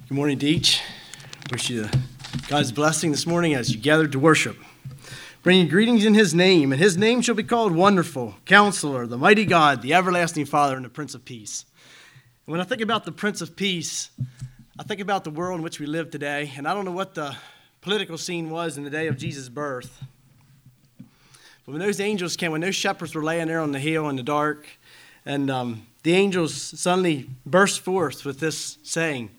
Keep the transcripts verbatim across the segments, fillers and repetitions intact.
Good morning, Deech. Wish you God's blessing this morning as you gathered to worship. Bringing greetings in his name, and his name shall be called Wonderful, Counselor, the Mighty God, the Everlasting Father, and the Prince of Peace. And when I think about the Prince of Peace, I think about the world in which we live today, and I don't know what the political scene was in the day of Jesus' birth. But when those angels came, when those shepherds were laying there on the hill in the dark, and um, the angels suddenly burst forth with this saying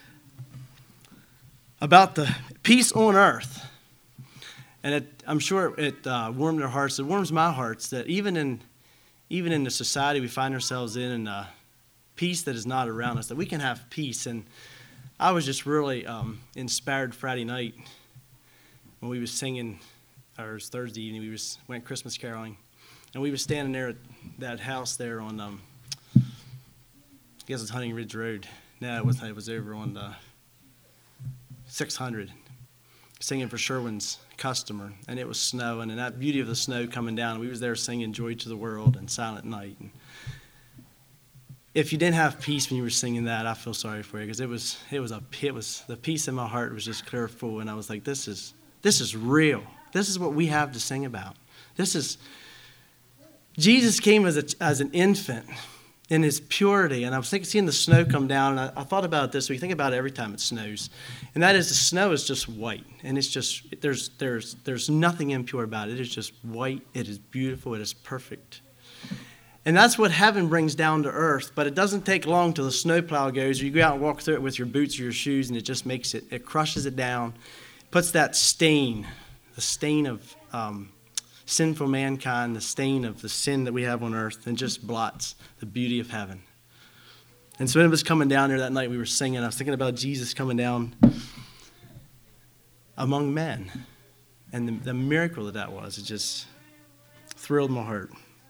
about the peace on earth. And it, I'm sure it uh, warmed their hearts. It warms my hearts that even in even in the society we find ourselves in, and uh, peace that is not around us, that we can have peace. And I was just really um, inspired Friday night when we was singing, or it was Thursday evening, we was went Christmas caroling, and we was standing there at that house there on, um, I guess it's Hunting Ridge Road. No, it wasn't. It was over on the six hundred, singing for Sherwin's Customer, and it was snowing, and that beauty of the snow coming down, we was there singing Joy to the World and Silent Night. And if you didn't have peace when you were singing that, I feel sorry for you, because it was it was a it was the peace in my heart was just clear full, and I was like, this is this is real. This is what we have to sing about. This is Jesus came as a, as an infant in his purity. And I was thinking, seeing the snow come down, and I, I thought about this. We think about it every time it snows, and that is the snow is just white, and it's just there's there's there's nothing impure about it. It is just white. It is beautiful. It is perfect. And that's what heaven brings down to earth. But it doesn't take long till the snowplow goes, or you go out and walk through it with your boots or your shoes, and it just makes it, it crushes it down, puts that stain, the stain of um, sinful mankind, the stain of the sin that we have on earth, and just blots the beauty of heaven. And so when it was coming down there that night, we were singing, I was thinking about Jesus coming down among men, and the, the miracle that that was. It just thrilled my heart.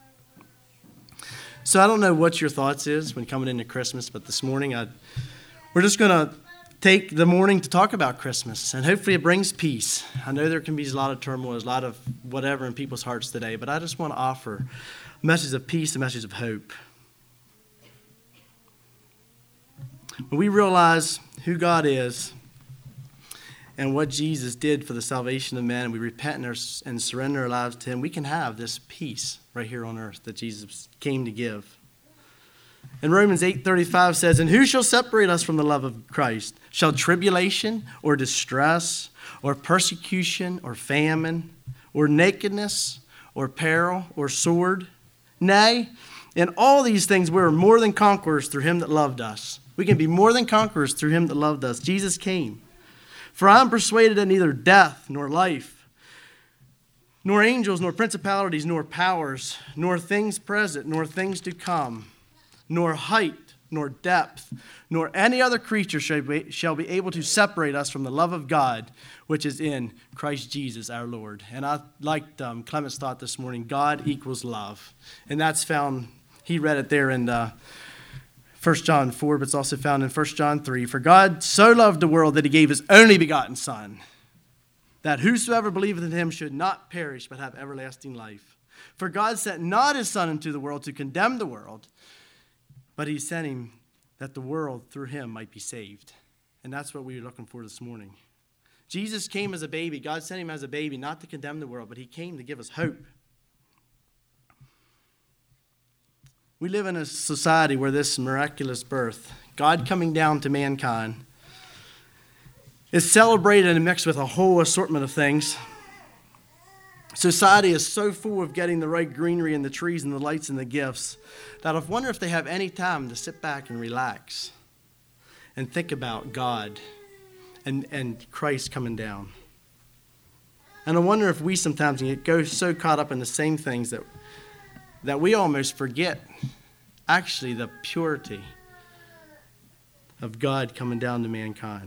So I don't know what your thoughts is when coming into Christmas, but this morning I, we're just going to take the morning to talk about Christmas, and hopefully it brings peace. I know there can be a lot of turmoil, a lot of whatever in people's hearts today, but I just want to offer a message of peace, a message of hope. When we realize who God is and what Jesus did for the salvation of men, and we repent and surrender our lives to him, we can have this peace right here on earth that Jesus came to give. And Romans eight thirty-five says, "And who shall separate us from the love of Christ? Shall tribulation or distress or persecution or famine or nakedness or peril or sword? Nay, in all these things we are more than conquerors through him that loved us." We can be more than conquerors through him that loved us. Jesus came. "For I am persuaded that neither death nor life, nor angels, nor principalities, nor powers, nor things present, nor things to come, nor height, nor depth, nor any other creature shall be, shall be able to separate us from the love of God, which is in Christ Jesus our Lord." And I liked um, Clement's thought this morning, God equals love. And that's found, he read it there in uh, First John four, but it's also found in First John three. "For God so loved the world that he gave his only begotten Son, that whosoever believeth in him should not perish, but have everlasting life. For God sent not his Son into the world to condemn the world, but he sent him that the world through him might be saved." And that's what we were looking for this morning. Jesus came as a baby. God sent him as a baby, not to condemn the world, but he came to give us hope. We live in a society where this miraculous birth, God coming down to mankind, is celebrated and mixed with a whole assortment of things. Society is so full of getting the right greenery and the trees and the lights and the gifts that I wonder if they have any time to sit back and relax and think about God and, and Christ coming down. And I wonder if we sometimes get go so caught up in the same things that, that we almost forget actually the purity of God coming down to mankind.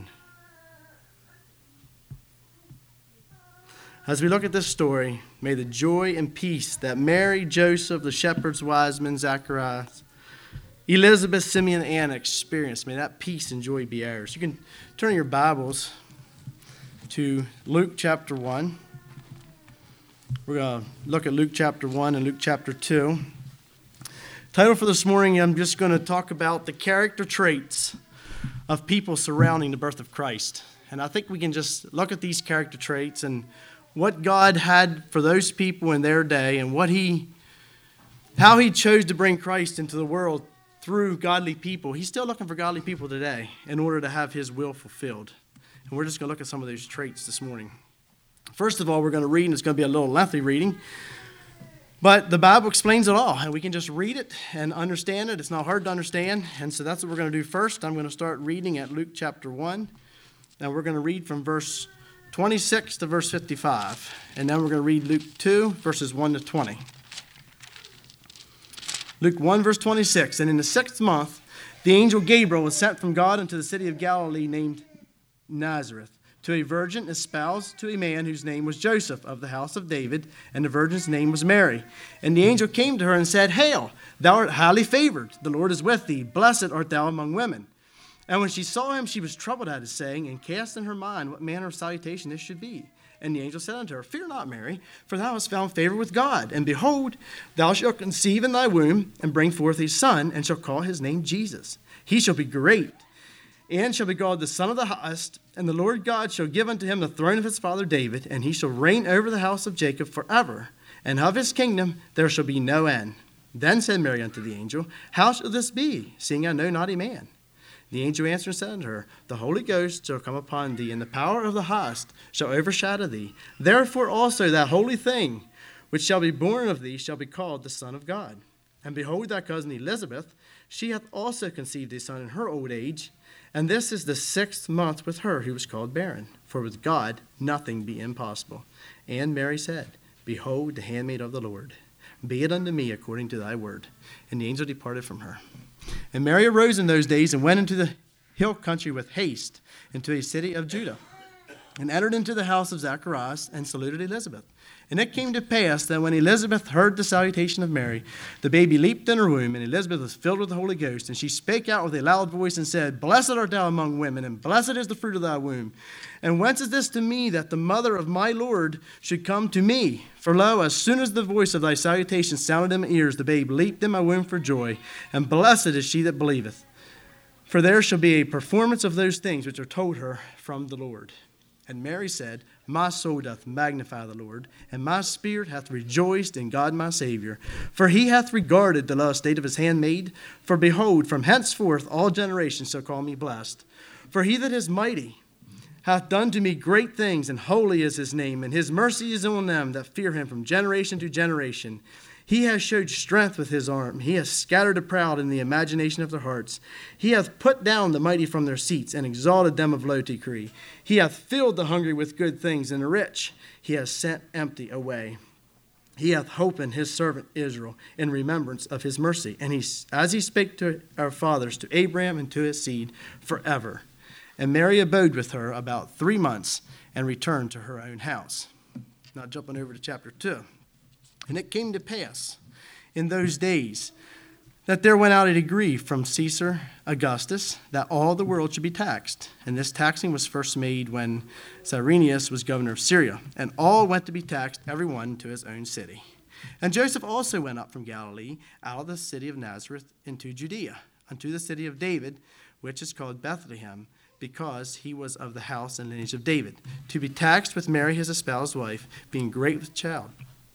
As we look at this story, may the joy and peace that Mary, Joseph, the shepherds, wise men, Zacharias, Elizabeth, Simeon, and Anna experienced, may that peace and joy be ours. You can turn your Bibles to Luke chapter one. We're going to look at Luke chapter one and Luke chapter two. Title for this morning, I'm just going to talk about the character traits of people surrounding the birth of Christ. And I think we can just look at these character traits and what God had for those people in their day and what he, how he chose to bring Christ into the world through godly people. He's still looking for godly people today in order to have his will fulfilled. And we're just going to look at some of those traits this morning. First of all, we're going to read, and it's going to be a little lengthy reading. But the Bible explains it all, and we can just read it and understand it. It's not hard to understand, and so that's what we're going to do first. I'm going to start reading at Luke chapter one, and we're going to read from verse twenty-six to verse fifty-five, and then we're going to read Luke two, verses one to twenty. Luke one, verse twenty-six, and in the sixth month, the angel Gabriel was sent from God into the city of Galilee named Nazareth, to a virgin espoused to a man whose name was Joseph of the house of David, and the virgin's name was Mary. And the angel came to her and said, Hail, thou art highly favored, the Lord is with thee, blessed art thou among women. And when she saw him, she was troubled at his saying, and cast in her mind what manner of salutation this should be. And the angel said unto her, Fear not, Mary, for thou hast found favor with God. And behold, thou shalt conceive in thy womb, and bring forth a son, and shalt call his name Jesus. He shall be great, and shall be called the Son of the Highest, and the Lord God shall give unto him the throne of his father David, and he shall reign over the house of Jacob forever, and of his kingdom there shall be no end. Then said Mary unto the angel, How shall this be, seeing I know not a man? The angel answered and said unto her, The Holy Ghost shall come upon thee, and the power of the Highest shall overshadow thee. Therefore also that holy thing which shall be born of thee shall be called the Son of God. And behold, thy cousin Elizabeth, she hath also conceived a son in her old age, and this is the sixth month with her who was called barren. For with God nothing be impossible. And Mary said, Behold, the handmaid of the Lord. Be it unto me according to thy word. And the angel departed from her. And Mary arose in those days and went into the hill country with haste into a city of Judah, and entered into the house of Zacharias, and saluted Elizabeth. And it came to pass that when Elizabeth heard the salutation of Mary, the baby leaped in her womb, and Elizabeth was filled with the Holy Ghost. And she spake out with a loud voice and said, Blessed art thou among women, and blessed is the fruit of thy womb. And whence is this to me, that the mother of my Lord should come to me? For lo, as soon as the voice of thy salutation sounded in my ears, the babe leaped in my womb for joy. And blessed is she that believeth. For there shall be a performance of those things which are told her from the Lord. And Mary said, My soul doth magnify the Lord, and my spirit hath rejoiced in God my Savior. For he hath regarded the low estate of his handmaid. For behold, from henceforth all generations shall call me blessed. For he that is mighty hath done to me great things, and holy is his name, and his mercy is on them that fear him from generation to generation. He has showed strength with his arm. He has scattered the proud in the imagination of their hearts. He hath put down the mighty from their seats, and exalted them of low decree. He hath filled the hungry with good things, and the rich he has sent empty away. He hath holpen his servant Israel in remembrance of his mercy, and he, as he spake to our fathers, to Abraham and to his seed forever. And Mary abode with her about three months, and returned to her own house. Now jumping over to chapter two. And it came to pass in those days that there went out a decree from Caesar Augustus that all the world should be taxed. And this taxing was first made when Cyrenius was governor of Syria. And all went to be taxed, every one to his own city. And Joseph also went up from Galilee, out of the city of Nazareth, into Judea, unto the city of David, which is called Bethlehem, because he was of the house and lineage of David, to be taxed with Mary his espoused wife, being great with child.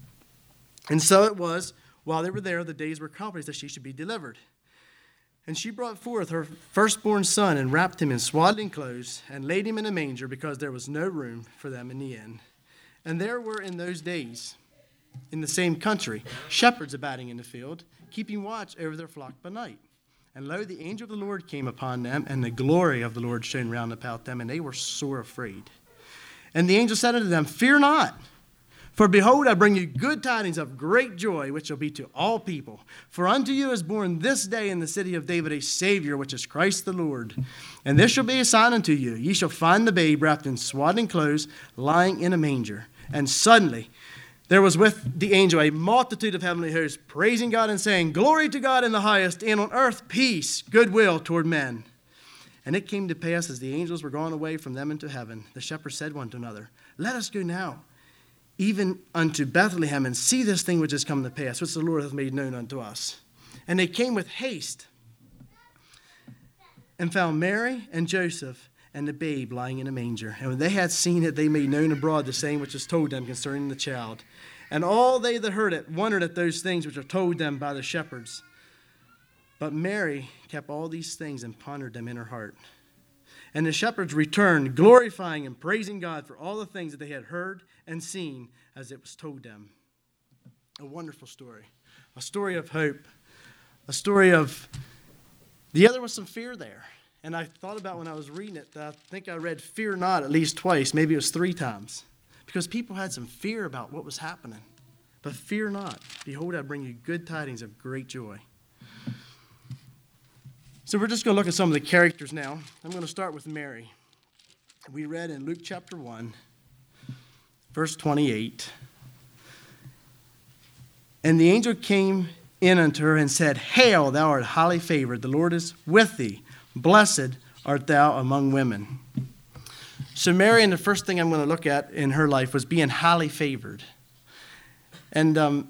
And so it was, while they were there, the days were accomplished that she should be delivered. And she brought forth her firstborn son, and wrapped him in swaddling clothes, and laid him in a manger, because there was no room for them in the inn. And there were in those days, in the same country, shepherds abiding in the field, keeping watch over their flock by night. And lo, the angel of the Lord came upon them, and the glory of the Lord shone round about them, and they were sore afraid. And the angel said unto them, Fear not. For behold, I bring you good tidings of great joy, which shall be to all people. For unto you is born this day in the city of David a Savior, which is Christ the Lord. And this shall be a sign unto you. Ye shall find the babe wrapped in swaddling clothes, lying in a manger. And suddenly there was with the angel a multitude of heavenly hosts, praising God and saying, Glory to God in the highest, and on earth peace, goodwill toward men. And it came to pass, as the angels were gone away from them into heaven, the shepherds said one to another, Let us go now even unto Bethlehem, and see this thing which has come to pass, which the Lord hath made known unto us. And they came with haste, and found Mary and Joseph and the babe lying in a manger. And when they had seen it, they made known abroad the saying which was told them concerning the child. And all they that heard it wondered at those things which were told them by the shepherds. But Mary kept all these things and pondered them in her heart. And the shepherds returned, glorifying and praising God for all the things that they had heard and seen as it was told them. A wonderful story. A story of hope. A story of... The other was some fear there. And I thought about when I was reading it, that I think I read fear not at least twice. Maybe it was three times. Because people had some fear about what was happening. But fear not. Behold, I bring you good tidings of great joy. So we're just going to look at some of the characters now. I'm going to start with Mary. We read in Luke chapter one, verse twenty-eight. And the angel came in unto her and said, Hail, thou art highly favored. The Lord is with thee. Blessed art thou among women. So Mary, and the first thing I'm going to look at in her life was being highly favored. And um,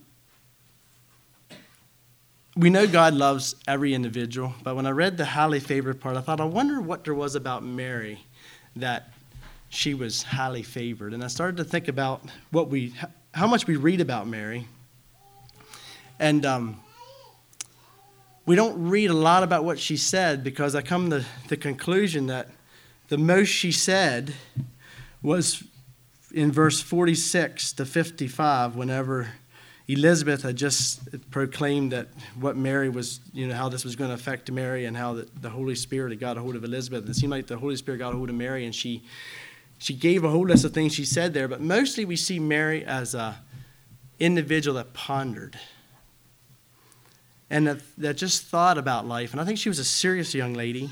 we know God loves every individual, but when I read the highly favored part, I thought, I wonder what there was about Mary that she was highly favored. And I started to think about what we, how much we read about Mary. And um, we don't read a lot about what she said, because I come to the conclusion that the most she said was in verse forty-six to fifty-five, whenever Elizabeth had just proclaimed that what Mary was, you know, how this was going to affect Mary, and how the, the Holy Spirit had got a hold of Elizabeth. It seemed like the Holy Spirit got a hold of Mary, and she she gave a whole list of things she said there. But mostly we see Mary as an individual that pondered and that, that just thought about life. And I think she was a serious young lady.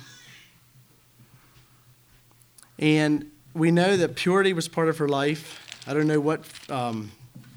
And we know that purity was part of her life. I don't know what um,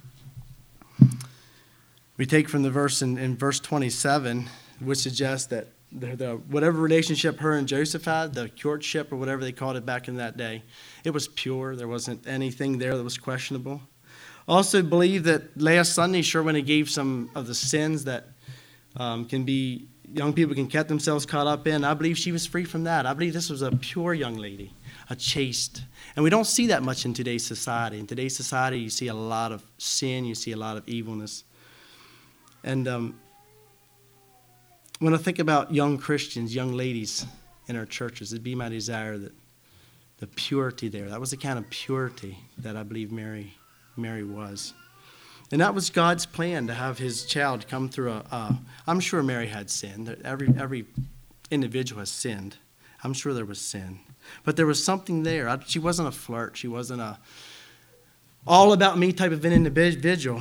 we take from the verse in, in verse twenty-seven, which suggests that the, the whatever relationship her and Joseph had, the courtship or whatever they called it back in that day, it was pure. There wasn't anything there that was questionable. Also believe that last Sunday, Sherwin gave some of the sins that um, can be, young people can get themselves caught up in. I believe she was free from that. I believe this was a pure young lady, a chaste. And we don't see that much in today's society. In today's society, you see a lot of sin, you see a lot of evilness. And um, when I think about young Christians, young ladies in our churches, it'd be my desire that the purity there, that was the kind of purity that I believe Mary Mary was. And that was God's plan, to have his child come through a, a I'm sure Mary had sinned. Every, every individual has sinned. I'm sure there was sin. But there was something there. I, she wasn't a flirt. She wasn't a all about me type of an individual.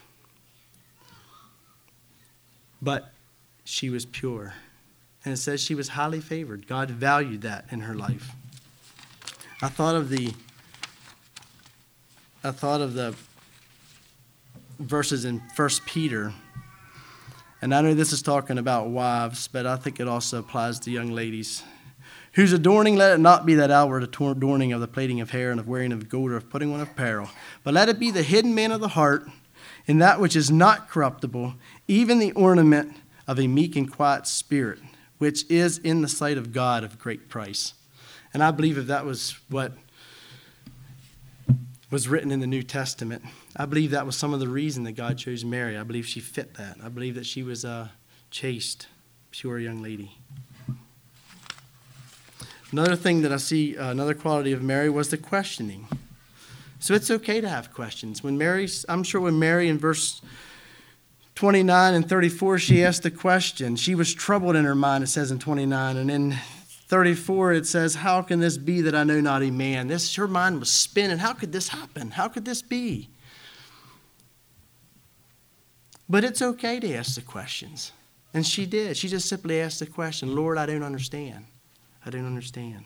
But she was pure. And it says she was highly favored. God valued that in her life. I thought of the I thought of the verses in First Peter. And I know this is talking about wives, but I think it also applies to young ladies. Whose adorning, let it not be that outward adorning of the plaiting of hair and of wearing of gold or of putting on apparel, but let it be the hidden man of the heart, in that which is not corruptible, even the ornament of a meek and quiet spirit, which is in the sight of God of great price. And I believe if that was what was written in the New Testament, I believe that was some of the reason that God chose Mary. I believe she fit that. I believe that she was a chaste, pure young lady. Another thing that I see, uh, another quality of Mary was the questioning. So it's okay to have questions. When Mary, I'm sure when Mary in verse twenty-nine and thirty-four, she asked the question. She was troubled in her mind, it says in twenty-nine. And in thirty-four, it says, how can this be that I know not a man? This, her mind was spinning. How could this happen? How could this be? But it's okay to ask the questions. And she did. She just simply asked the question, Lord, I don't understand. I don't understand.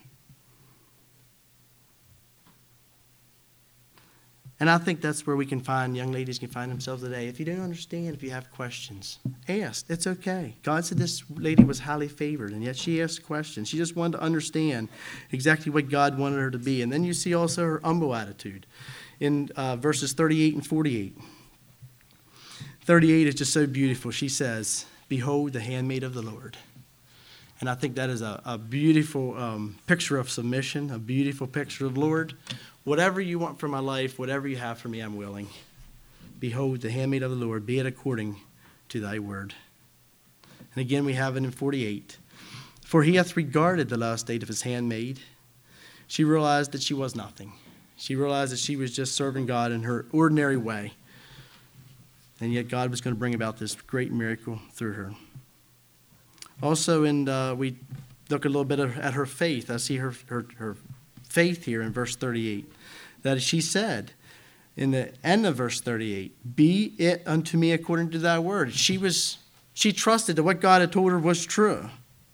And I think that's where we can find, young ladies can find themselves today. If you don't understand, if you have questions, ask. It's okay. God said this lady was highly favored, and yet she asked questions. She just wanted to understand exactly what God wanted her to be. And then you see also her humble attitude in uh, verses thirty-eight and forty-eight. thirty-eight is just so beautiful. She says, behold, the handmaid of the Lord. And I think that is a, a beautiful um, picture of submission, a beautiful picture of, Lord, whatever you want for my life, whatever you have for me, I'm willing. Behold, the handmaid of the Lord, be it according to thy word. And again, we have it in forty-eight. For he hath regarded the low estate of his handmaid. She realized that she was nothing. She realized that she was just serving God in her ordinary way. And yet God was going to bring about this great miracle through her. Also, in uh, we look a little bit at her faith. I see her, her, her faith here in verse thirty-eight. That she said, in the end of verse thirty-eight, be it unto me according to thy word. She was, she trusted that what God had told her was true.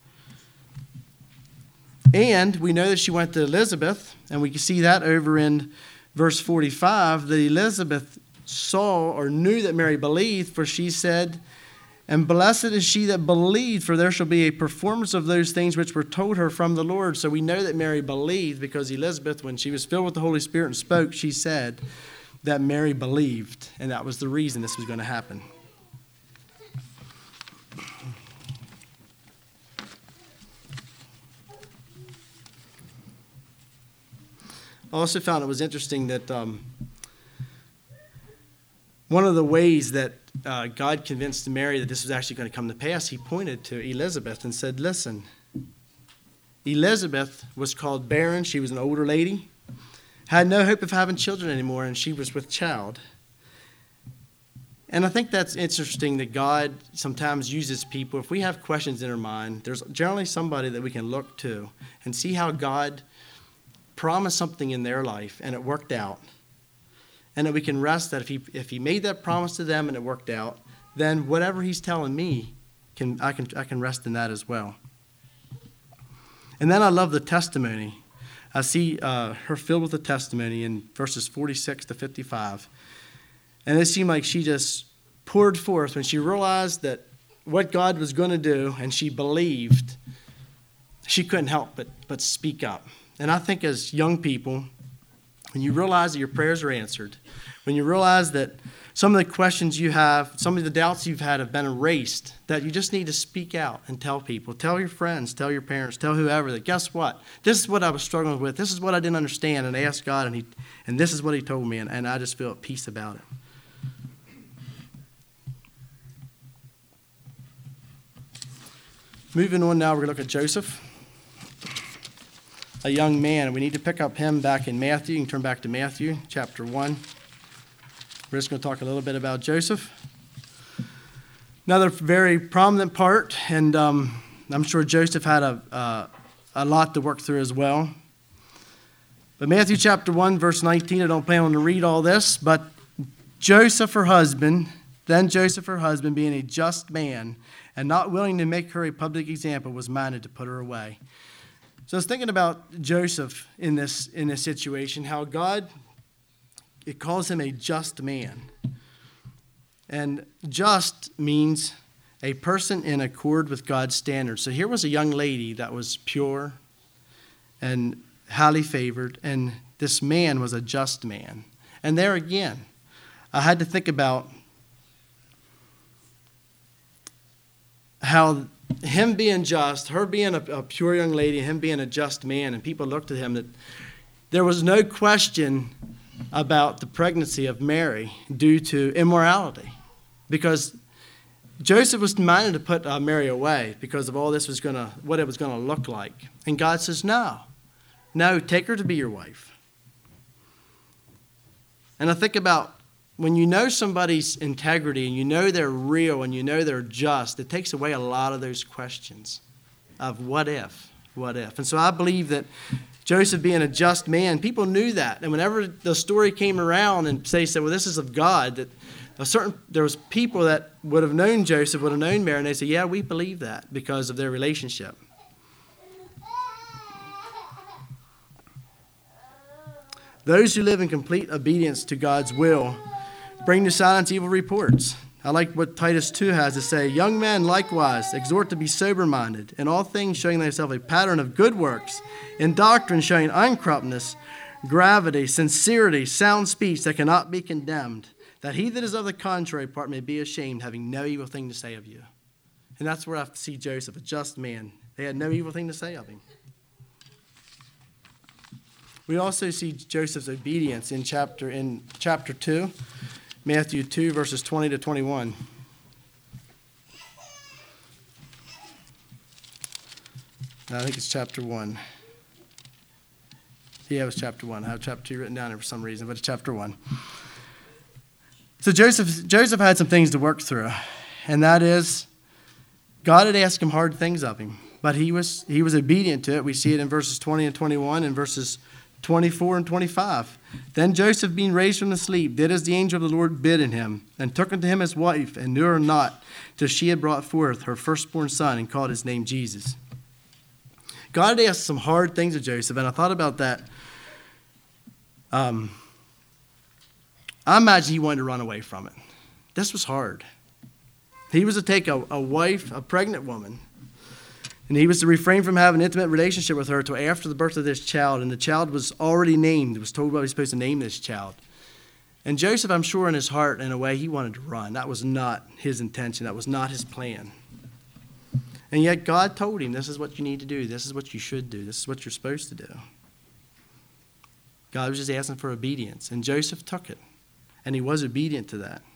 And we know that she went to Elizabeth, and we can see that over in verse forty-five, that Elizabeth saw or knew that Mary believed, for she said, and blessed is she that believed, for there shall be a performance of those things which were told her from the Lord. So we know that Mary believed because Elizabeth, when she was filled with the Holy Spirit and spoke, she said that Mary believed, and that was the reason this was going to happen. I also found it was interesting that um, one of the ways that uh, God convinced Mary that this was actually going to come to pass, he pointed to Elizabeth and said, listen, Elizabeth was called barren. She was an older lady, had no hope of having children anymore, and she was with child. And I think that's interesting that God sometimes uses people. If we have questions in our mind, there's generally somebody that we can look to and see how God promised something in their life and it worked out. And that we can rest that if he if he made that promise to them and it worked out, then whatever he's telling me, can I can I can rest in that as well. And then I love the testimony. I see uh, her filled with the testimony in verses forty-six to fifty-five. And it seemed like she just poured forth when she realized that what God was going to do and she believed, she couldn't help but, but speak up. And I think as young people, when you realize that your prayers are answered, when you realize that some of the questions you have, some of the doubts you've had have been erased, that you just need to speak out and tell people, tell your friends, tell your parents, tell whoever that guess what? This is what I was struggling with. This is what I didn't understand. And I asked God, and he, and this is what he told me, and, and I just feel at peace about it. Moving on now, we're going to look at Joseph, a young man. We need to pick up him back in Matthew. You can turn back to Matthew chapter one. We're just going to talk a little bit about Joseph. Another very prominent part, and um, I'm sure Joseph had a, uh, a lot to work through as well. But Matthew chapter one, verse nineteen, I don't plan on to read all this, but Joseph, her husband, then Joseph, her husband, being a just man, and not willing to make her a public example, was minded to put her away. So I was thinking about Joseph in this in this situation, how God, it calls him a just man. And just means a person in accord with God's standards. So here was a young lady that was pure and highly favored, and this man was a just man. And there again, I had to think about how him being just, her being a, a pure young lady, him being a just man, and people looked at him, that there was no question about the pregnancy of Mary due to immorality, because Joseph was minded to put uh, Mary away because of all this was going to, what it was going to look like. And God says, no, no, take her to be your wife. And I think about when you know somebody's integrity and you know they're real and you know they're just, it takes away a lot of those questions of what if, what if. And so I believe that Joseph being a just man, people knew that. And whenever the story came around and they said, well, this is of God, that a certain there was people that would have known Joseph, would have known Mary, and they said, yeah, we believe that because of their relationship. Those who live in complete obedience to God's will bring to silence evil reports. I like what Titus two has to say. Young men likewise exhort to be sober-minded, in all things showing thyself a pattern of good works, in doctrine showing uncorruptness, gravity, sincerity, sound speech that cannot be condemned, that he that is of the contrary part may be ashamed, having no evil thing to say of you. And that's where I see Joseph, a just man, They had no evil thing to say of him. We also see Joseph's obedience in chapter in chapter two, Matthew two, verses twenty to twenty-one. I think it's chapter one. Yeah, it was chapter one. I have chapter two written down there for some reason, but it's chapter one. So Joseph, Joseph had some things to work through, and that is God had asked him hard things of him, but he was he was obedient to it. We see it in verses twenty and twenty-one and verses twenty-four and twenty-five. Then Joseph, being raised from the sleep, did as the angel of the Lord bid in him, and took unto him his wife, and knew her not, till she had brought forth her firstborn son, and called his name Jesus. God had asked some hard things of Joseph, and I thought about that. Um, I imagine he wanted to run away from it. This was hard. He was to take a, a wife, a pregnant woman, and he was to refrain from having an intimate relationship with her until after the birth of this child, and the child was already named. It was told what he was supposed to name this child. And Joseph, I'm sure in his heart, in a way, he wanted to run. That was not his intention. That was not his plan. And yet God told him, this is what you need to do. This is what you should do. This is what you're supposed to do. God was just asking for obedience, and Joseph took it, and he was obedient to that.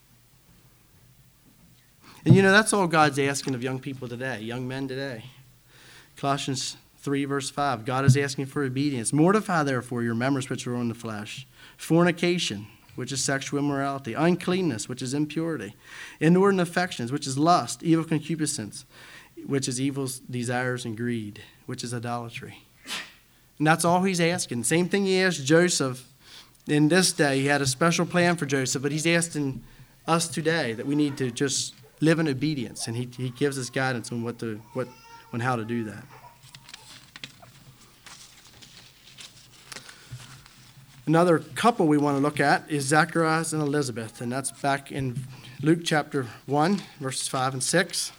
And you know, that's all God's asking of young people today, young men today. Colossians three, verse five, God is asking for obedience. Mortify, therefore, your members which are in the flesh. Fornication, which is sexual immorality. Uncleanness, which is impurity. Inordinate affections, which is lust. Evil concupiscence, which is evil desires and greed, which is idolatry. And that's all he's asking. Same thing he asked Joseph in this day. He had a special plan for Joseph, but he's asking us today that we need to just live in obedience, and he, he gives us guidance on what to what on how to do that. Another couple we want to look at is Zacharias and Elizabeth, and that's back in Luke chapter one, verses five and six.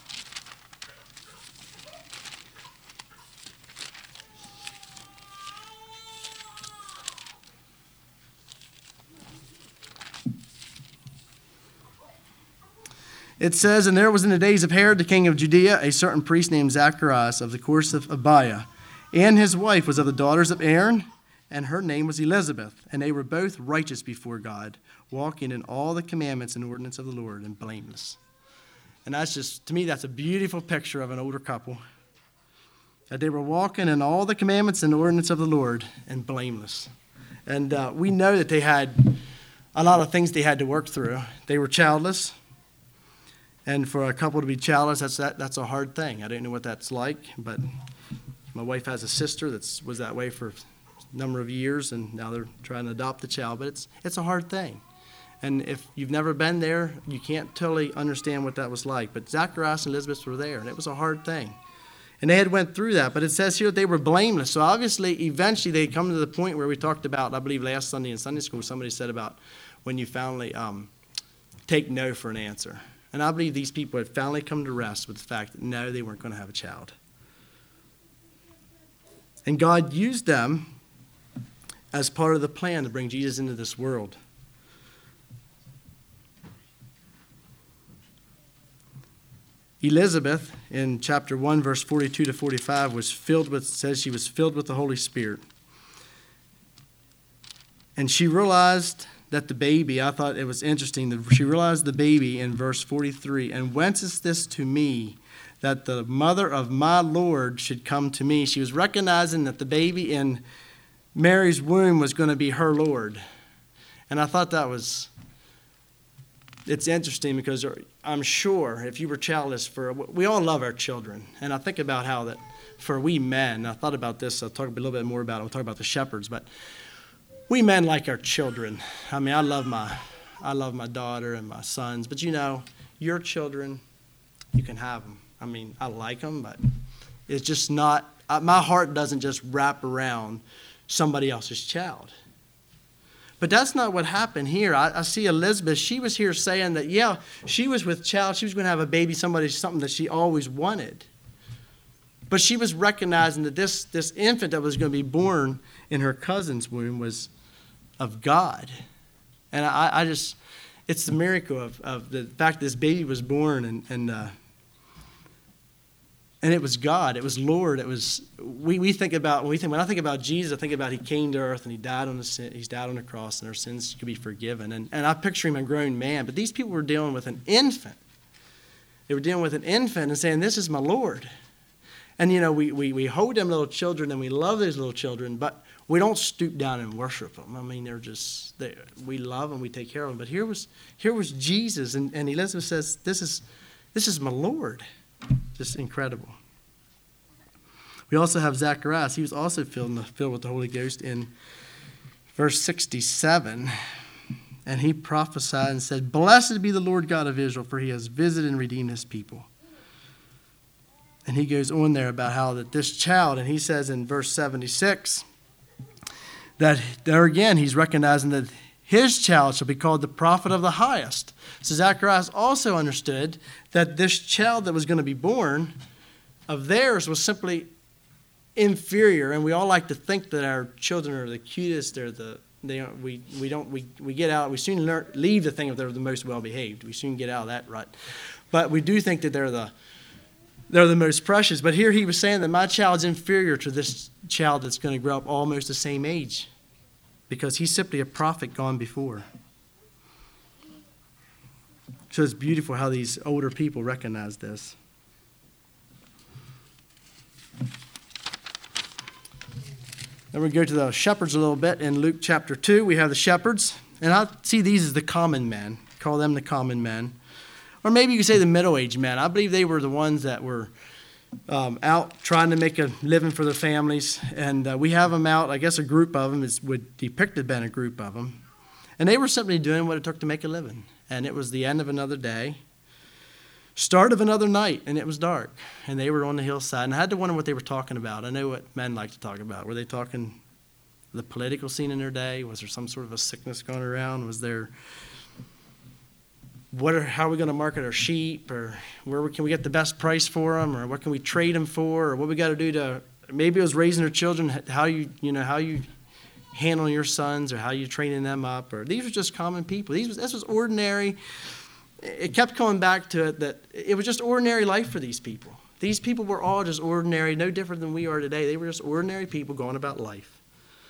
It says, and there was in the days of Herod the king of Judea a certain priest named Zacharias of the course of Abiah, and his wife was of the daughters of Aaron, and her name was Elizabeth, and they were both righteous before God, walking in all the commandments and ordinance of the Lord, and blameless. And that's just, to me, that's a beautiful picture of an older couple, that they were walking in all the commandments and ordinance of the Lord, and blameless. And uh, we know that they had a lot of things they had to work through. They were childless. And for a couple to be childless, that's that, that's a hard thing. I don't know what that's like, but my wife has a sister that was that way for a number of years, and now they're trying to adopt a child. But it's it's a hard thing. And if you've never been there, you can't totally understand what that was like. But Zacharias and Elizabeth were there, and it was a hard thing. And they had went through that. But it says here that they were blameless. So obviously, eventually, they come to the point where we talked about, I believe last Sunday in Sunday school, somebody said about when you finally um, take no for an answer. And I believe these people had finally come to rest with the fact that no, they weren't going to have a child. And God used them as part of the plan to bring Jesus into this world. Elizabeth, in chapter one, verse forty-two to forty-five, was filled with, says she was filled with the Holy Spirit. And she realized that the baby, I thought it was interesting, that she realized the baby in verse forty-three, and whence is this to me, that the mother of my Lord should come to me? She was recognizing that the baby in Mary's womb was going to be her Lord. And I thought that was, it's interesting because I'm sure if you were childless, for we all love our children. And I think about how that for we men, I thought about this, I'll talk a little bit more about it, we'll talk about the shepherds, but we men like our children. I mean, I love my, I love my daughter and my sons, but you know, your children, you can have them. I mean, I like them, but it's just not, my heart doesn't just wrap around somebody else's child. But that's not what happened here. I, I see Elizabeth, she was here saying that, yeah, she was with child, she was going to have a baby, somebody, something that she always wanted. But she was recognizing that this, this infant that was going to be born in her cousin's womb was of God. And I, I just, it's the miracle of, of the fact that this baby was born, and, and uh, And it was God. It was Lord. It was we, we think about when we think when I think about Jesus, I think about he came to earth and he died on the sin, he's died on the cross and our sins could be forgiven. And and I picture him a grown man, but these people were dealing with an infant. They were dealing with an infant and saying, "This is my Lord." And you know, we we we hold them little children and we love those little children, but we don't stoop down and worship them. I mean, they're just they, we love them, we take care of them. But here was here was Jesus, and, and Elizabeth says, "This is this is my Lord." Just incredible. We also have Zacharias. He was also filled, filled with the Holy Ghost in verse sixty-seven. And he prophesied and said, "Blessed be the Lord God of Israel, for he has visited and redeemed his people." And he goes on there about how that this child, and he says in verse seventy-six, that there again he's recognizing that his child shall be called the prophet of the highest. So Zacharias also understood that this child that was going to be born of theirs was simply inferior. And we all like to think that our children are the cutest. They're the they are, we we don't we, we get out. We soon learn, leave the thing if they're the most well behaved. We soon get out of that rut. But we do think that they're the they're the most precious. But here he was saying that my child's inferior to this child that's going to grow up almost the same age, because he's simply a prophet gone before. So it's beautiful how these older people recognize this. Then we go to the shepherds a little bit. In Luke chapter two, we have the shepherds. And I see these as the common men. Call them the common men. Or maybe you could say the middle-aged men. I believe they were the ones that were um, out trying to make a living for their families. And uh, we have them out, I guess a group of them is, would depict have been a group of them. And they were simply doing what it took to make a living. And it was the end of another day, start of another night, and it was dark. And they were on the hillside. And I had to wonder what they were talking about. I know what men like to talk about. Were they talking the political scene in their day? Was there some sort of a sickness going around? Was there, what are, how are we going to market our sheep? Or where can we get the best price for them? Or what can we trade them for? Or what we got to do to, maybe it was raising their children, how you, you know, how you handling your sons, or how you training them up, or these were just common people. These was this was ordinary. It kept coming back to it that it was just ordinary life for these people. These people were all just ordinary, no different than we are today. They were just ordinary people going about life.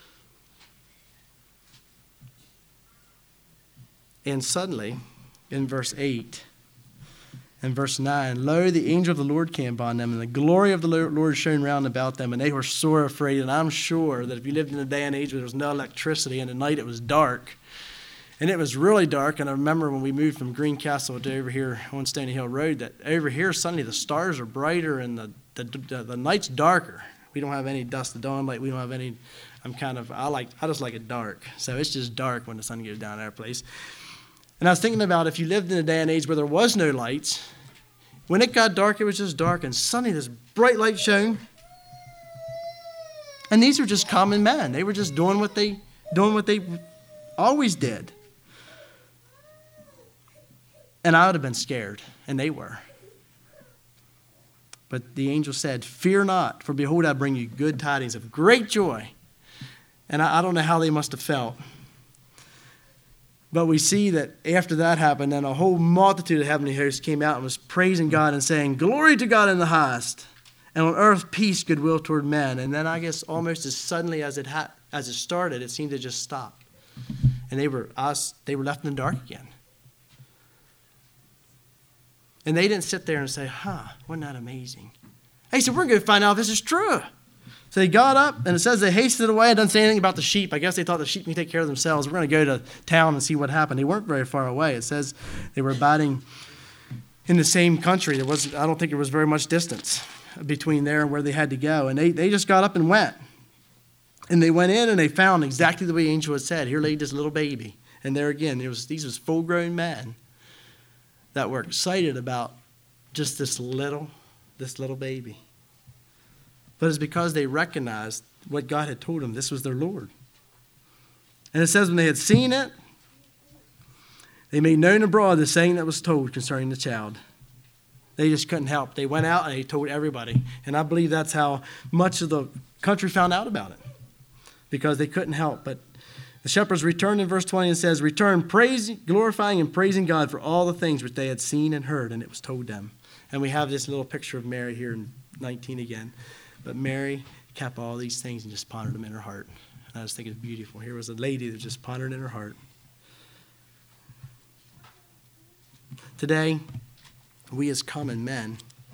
And suddenly, in verse eight and verse nine, lo, the angel of the Lord came upon them, and the glory of the Lord shone round about them, and they were sore afraid. And I'm sure that if you lived in a day and age where there was no electricity, and at night it was dark, and it was really dark, and I remember when we moved from Greencastle to over here on Stony Hill Road, that over here suddenly the stars are brighter and the, the, the, the night's darker. We don't have any dusk to dawn light. We don't have any, I'm kind of, I like, I just like it dark. So it's just dark when the sun goes down our place. And I was thinking about if you lived in a day and age where there was no lights, when it got dark, it was just dark, and suddenly this bright light shone. And these were just common men. They were just doing what they doing what they always did. And I would have been scared, and they were. But the angel said, "Fear not, for behold, I bring you good tidings of great joy." And I, I don't know how they must have felt. But we see that after that happened, then a whole multitude of heavenly hosts came out and was praising God and saying, "Glory to God in the highest, and on earth peace, goodwill toward men." And then I guess almost as suddenly as it ha- as it started, it seemed to just stop. And they were us, they were left in the dark again. And they didn't sit there and say, "Huh, wasn't that amazing?" They said, "We're going to find out if this is true." So they got up, and it says they hasted away. It doesn't say anything about the sheep. I guess they thought the sheep can take care of themselves. We're going to go to town and see what happened. They weren't very far away. It says they were abiding in the same country. There was, I don't think there was very much distance between there and where they had to go. And they, they just got up and went. And they went in, and they found exactly the way the angel had said. Here lay this little baby. And there again, it was, these was full-grown men that were excited about just this little, this little baby. But it's because they recognized what God had told them. This was their Lord. And it says when they had seen it, they made known abroad the saying that was told concerning the child. They just couldn't help. They went out and they told everybody. And I believe that's how much of the country found out about it, because they couldn't help. But the shepherds returned in verse twenty and says, "Returned, praising, glorifying and praising God for all the things which they had seen and heard, and it was told them." And we have this little picture of Mary here in nineteen again. But Mary kept all these things and just pondered them in her heart. And I just think it's beautiful. Here was a lady that just pondered in her heart. Today, we as common men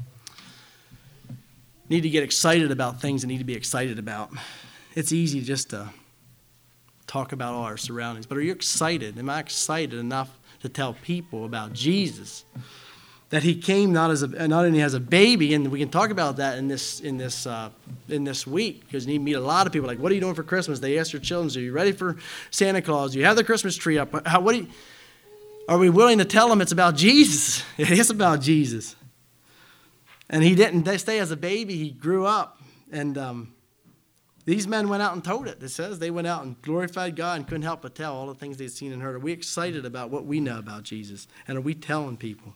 need to get excited about things that need to be excited about. It's easy just to talk about all our surroundings, but are you excited? Am I excited enough to tell people about Jesus? That he came not as a, not only as a baby, and we can talk about that in this in this uh, in this week, because you meet a lot of people like, "What are you doing for Christmas?" They ask their children, "Are you ready for Santa Claus? Do you have the Christmas tree up? How, what do you, are we willing to tell them it's about Jesus? It is about Jesus." And he didn't stay as a baby; he grew up, and um, these men went out and told it. It says they went out and glorified God and couldn't help but tell all the things they'd seen and heard. Are we excited about what we know about Jesus, and are we telling people?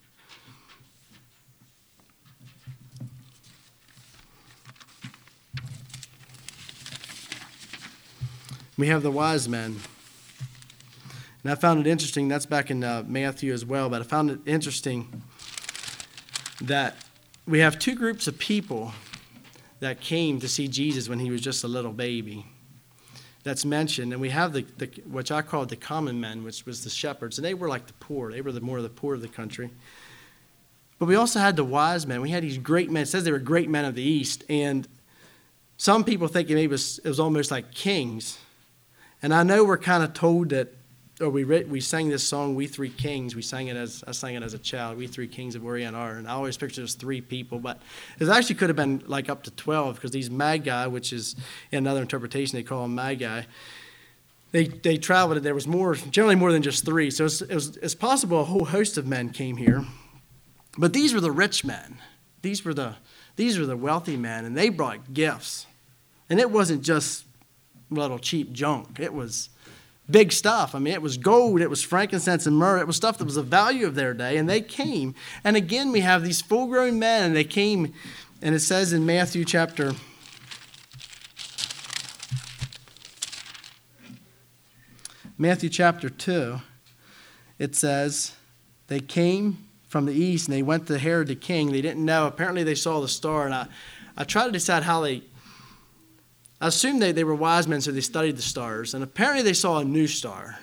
We have the wise men. And I found it interesting, that's back in uh, Matthew as well, but I found it interesting that we have two groups of people that came to see Jesus when he was just a little baby. That's mentioned. And we have the, the which I call the common men, which was the shepherds. And they were like the poor. They were the more of the poor of the country. But we also had the wise men. We had these great men. It says they were great men of the East. And some people think maybe it was, it was almost like kings. And I know we're kind of told that, or we read, we sang this song, We Three Kings. We sang it as, I sang it as a child, We Three Kings of Orient are. And I always picture it as three people, but it actually could have been like up to twelve, because these magi, which is in another interpretation, they call them magi, they they traveled, there was more, generally more than just three. So it's, it was, it's possible a whole host of men came here. But these were the rich men. These were the, these were the wealthy men, and they brought gifts. And it wasn't just little cheap junk. It was big stuff. I mean, it was gold, it was frankincense and myrrh. It was stuff that was the value of their day, and they came. And again, we have these full-grown men, and they came, and it says in Matthew chapter Matthew chapter two, it says, they came from the east, and they went to Herod the king. They didn't know. Apparently, they saw the star, and I, I tried to decide how they I assumed they, they were wise men, so they studied the stars. And apparently they saw a new star.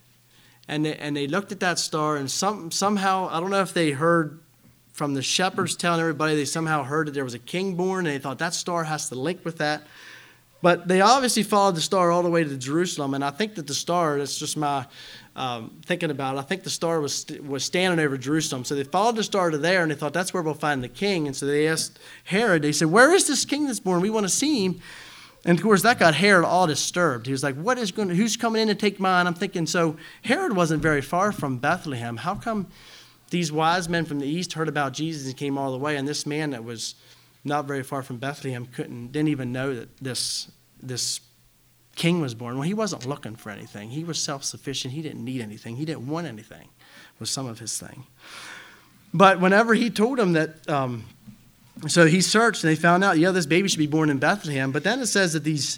And they, and they looked at that star, and some, somehow, I don't know if they heard from the shepherds telling everybody, they somehow heard that there was a king born, and they thought that star has to link with that. But they obviously followed the star all the way to Jerusalem, and I think that the star, that's just my um, thinking about it, I think the star was was standing over Jerusalem. So they followed the star to there, and they thought that's where we'll find the king. And so they asked Herod, they said, "Where is this king that's born? We want to see him." And, of course, that got Herod all disturbed. He was like, "What is going to, who's coming in to take mine?" I'm thinking, so Herod wasn't very far from Bethlehem. How come these wise men from the east heard about Jesus and came all the way, and this man that was not very far from Bethlehem couldn't, didn't even know that this, this king was born? Well, he wasn't looking for anything. He was self-sufficient. He didn't need anything. He didn't want anything, was some of his thing. But whenever he told him that... Um, So he searched, and they found out, yeah, this baby should be born in Bethlehem. But then it says that these,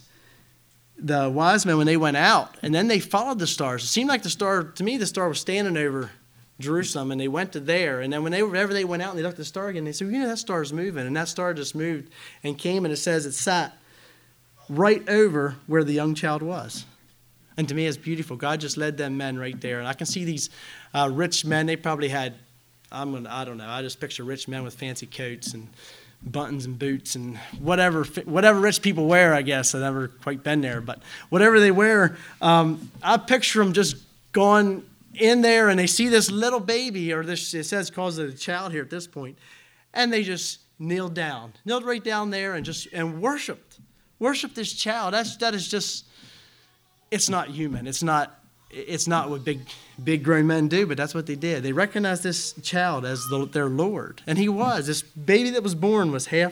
the wise men, when they went out, and then they followed the stars. It seemed like the star, to me, the star was standing over Jerusalem, and they went to there. And then when they, whenever they went out and they looked at the star again, they said, well, you know, that star's moving. And that star just moved and came, and it says it sat right over where the young child was. And to me, it's beautiful. God just led them men right there. And I can see these uh, rich men. They probably had, I'm gonna, I don't know, I just picture rich men with fancy coats and buttons and boots and whatever whatever rich people wear, I guess. I've never quite been there. But whatever they wear, um, I picture them just going in there, and they see this little baby, or this, it says calls it a child here at this point, and they just kneeled down, kneeled right down there and just and worshiped. Worshiped this child. That's, that is just, it's not human. It's not It's not what big, big grown men do, but that's what they did. They recognized this child as the, their Lord, and he was. This baby that was born was half,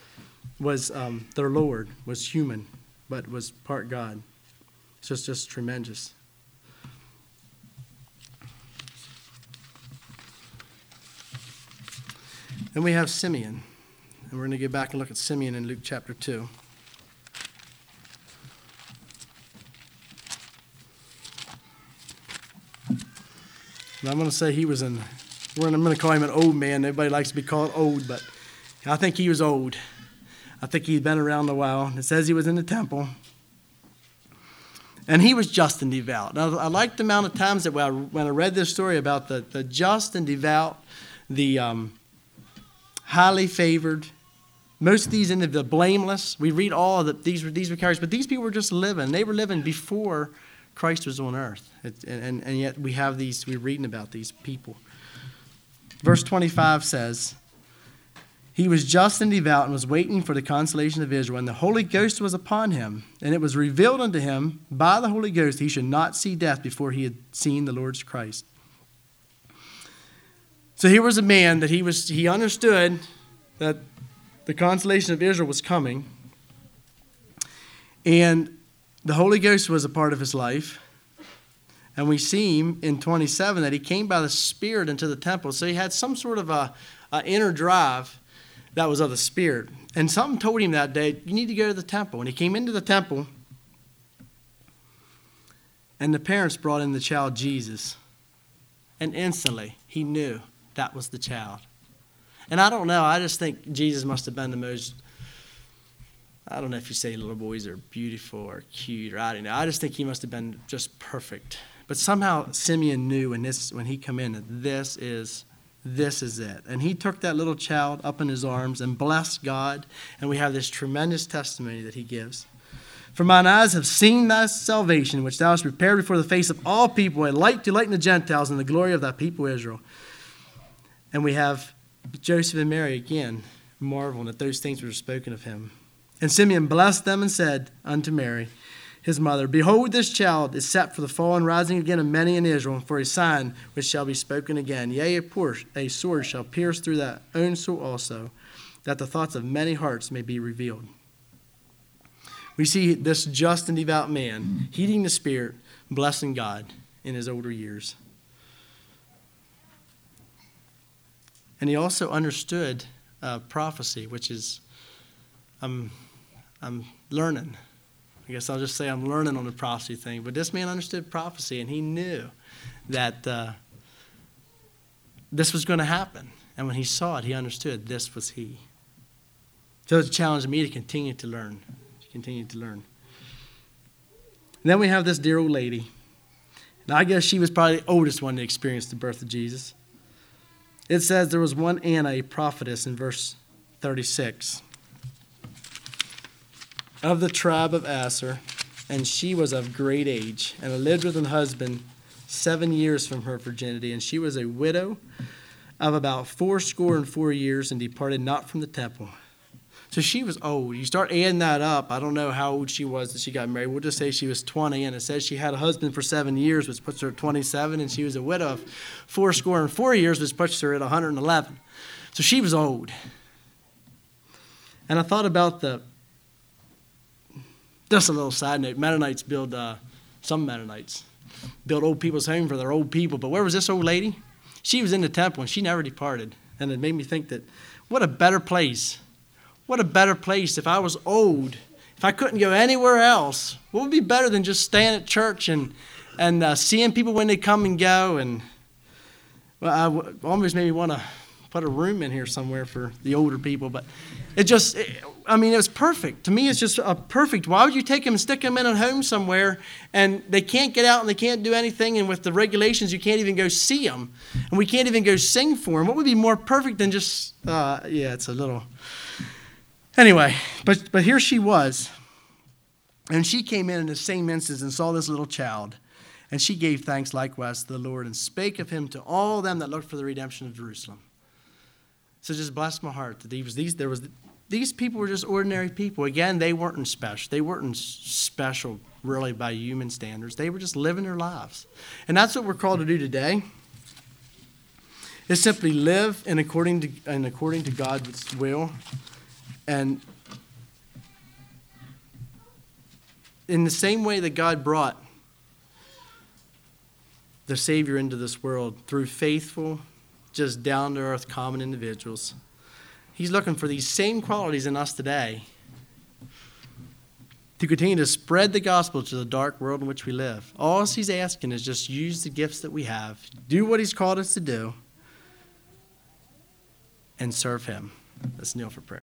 was um, their Lord, was human, but was part God. It's just, just tremendous. Then we have Simeon, and we're going to go back and look at Simeon in Luke chapter two. And I'm going to say he was an, I'm going to call him an old man. Everybody likes to be called old, but I think he was old. I think he'd been around a while. It says he was in the temple. And he was just and devout. Now, I liked the amount of times that when I, when I read this story about the, the just and devout, the um, highly favored, most of these in the, the blameless. We read all of the, these, these were characters, but these people were just living. They were living before Christ was on earth. It, and, and yet we have these, we're reading about these people. Verse twenty-five says, he was just and devout and was waiting for the consolation of Israel. And the Holy Ghost was upon him. And it was revealed unto him by the Holy Ghost he should not see death before he had seen the Lord's Christ. So here was a man that he was, he understood that the consolation of Israel was coming. And the Holy Ghost was a part of his life. And we see him in twenty-seven that he came by the Spirit into the temple. So he had some sort of a, a inner drive that was of the Spirit. And something told him that day, you need to go to the temple. And he came into the temple, and the parents brought in the child Jesus. And instantly, he knew that was the child. And I don't know, I just think Jesus must have been the most, I don't know if you say little boys are beautiful or cute, or I don't know. I just think he must have been just perfect. But somehow Simeon knew when, this, when he came in that this is This is it. And he took that little child up in his arms and blessed God. And we have this tremendous testimony that he gives. For mine eyes have seen thy salvation, which thou hast prepared before the face of all people, a light to lighten the Gentiles and the glory of thy people Israel. And we have Joseph and Mary again marveling that those things were spoken of him. And Simeon blessed them and said unto Mary, his mother, behold, this child is set for the fall and rising again of many in Israel, and for a sign which shall be spoken again. Yea, a, por- a sword shall pierce through thy own soul also, that the thoughts of many hearts may be revealed. We see this just and devout man heeding the Spirit, blessing God in his older years. And he also understood uh, prophecy, which is, I'm, I'm learning. I guess I'll just say I'm learning on the prophecy thing. But this man understood prophecy, and he knew that uh, this was going to happen. And when he saw it, he understood this was he. So it's a challenge to me to continue to learn, to continue to learn. And then we have this dear old lady. And I guess she was probably the oldest one to experience the birth of Jesus. It says there was one Anna, a prophetess, in verse thirty-six. Of the tribe of Aser, and she was of great age, and lived with her husband seven years from her virginity, and she was a widow of about fourscore and four years, and departed not from the temple. So she was old. You start adding that up. I don't know how old she was that she got married. We'll just say she was twenty, and it says she had a husband for seven years, which puts her at twenty-seven, and she was a widow of fourscore and four years, which puts her at one hundred eleven. So she was old. And I thought about the Just a little side note, Mennonites build, uh, some Mennonites build old people's home for their old people. But where was this old lady? She was in the temple, and she never departed. And it made me think that what a better place. What a better place if I was old, if I couldn't go anywhere else. What would be better than just staying at church and, and uh, seeing people when they come and go? And well, I w- almost made me want to put a room in here somewhere for the older people. But it just... It, I mean, it was perfect. To me, it's just a perfect. Why would you take them and stick them in a home somewhere, and they can't get out and they can't do anything, and with the regulations, you can't even go see them, and we can't even go sing for them? What would be more perfect than just, uh, yeah, it's a little... Anyway, but, but here she was, and she came in in the same instance and saw this little child, and she gave thanks likewise to the Lord, and spake of him to all them that looked for the redemption of Jerusalem. So just bless my heart that these, these there was... These people were just ordinary people. Again, they weren't special. They weren't special, really, by human standards. They were just living their lives. And that's what we're called to do today, is simply live in according to, in according to God's will. And in the same way that God brought the Savior into this world through faithful, just down-to-earth, common individuals, He's looking for these same qualities in us today to continue to spread the gospel to the dark world in which we live. All he's asking is just use the gifts that we have, do what he's called us to do, and serve him. Let's kneel for prayer.